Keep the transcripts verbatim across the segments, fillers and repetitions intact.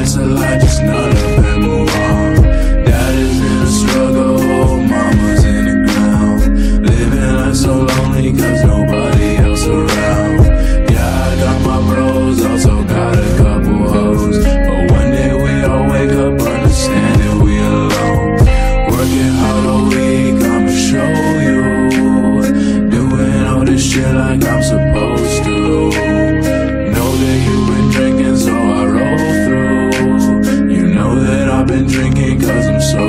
life's a lie, just nut up and move on. Dad is in a struggle, mama's in the ground. Living life so lonely cause nobody else around. Yeah, I got my bros, also got a couple hoes, but one day we all wake up understanding we alone. Working hard all week, I'ma show you. Doing all this shit like I'm supposed to. Know that you've been drinking, so I roll through. You know that I've been drinking cause I'm so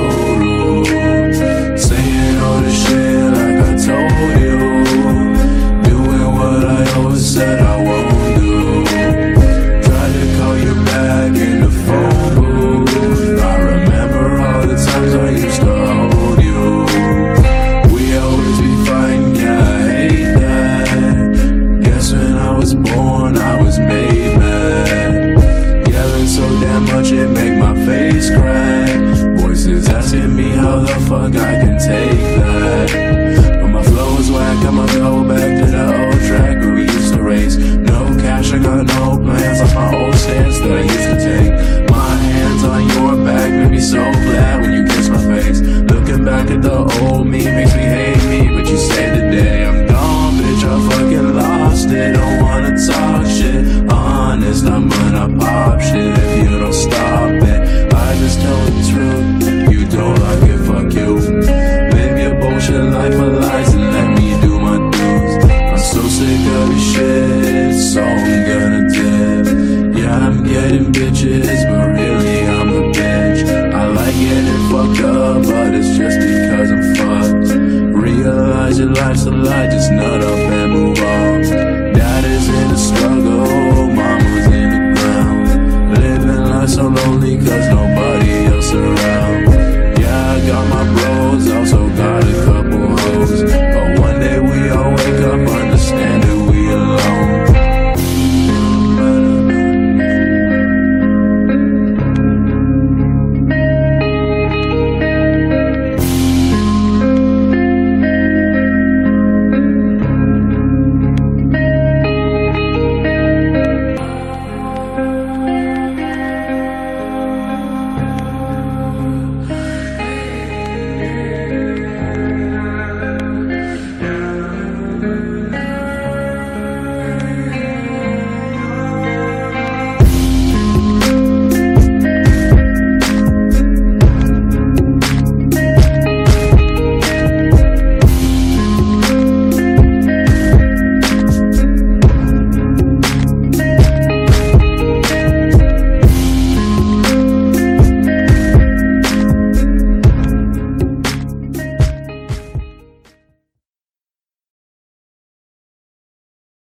rude. Saying all this shit like I told you. Doing what I always said I won't do. Tried to call you back in the phone booth. I remember all the times I used to hold you. We always be fighting, yeah, I hate that. Guess when I was born I was made mad. Yelling so damn much it make my face crack. Voices asking me how the fuck I can take that. But my flow is whack, I'ma go back to the old track where we used to race. No cash, I got no plans, like my old stance that I used to take. My hands on your back made me so glad when you kissed my face. Looking back at the old me makes me hate me, but you say today I'm gone, bitch, I fucking lost it. Don't wanna talk shit, honest, I'm gonna pop shit if you don't stop it. I just tell the truth, you don't like it, fuck you. Live your bullshit life of lies and let me do my dues. I'm so sick of this shit, so I'm gonna dip. Yeah, I'm getting bitches, but really I'm a bitch. I like getting fucked up, but it's just because I'm fucked. Realize your life's a lie, just nut up and move on. Dad is in a struggle, mama's in the ground. Living life so lonely cause nobody else around.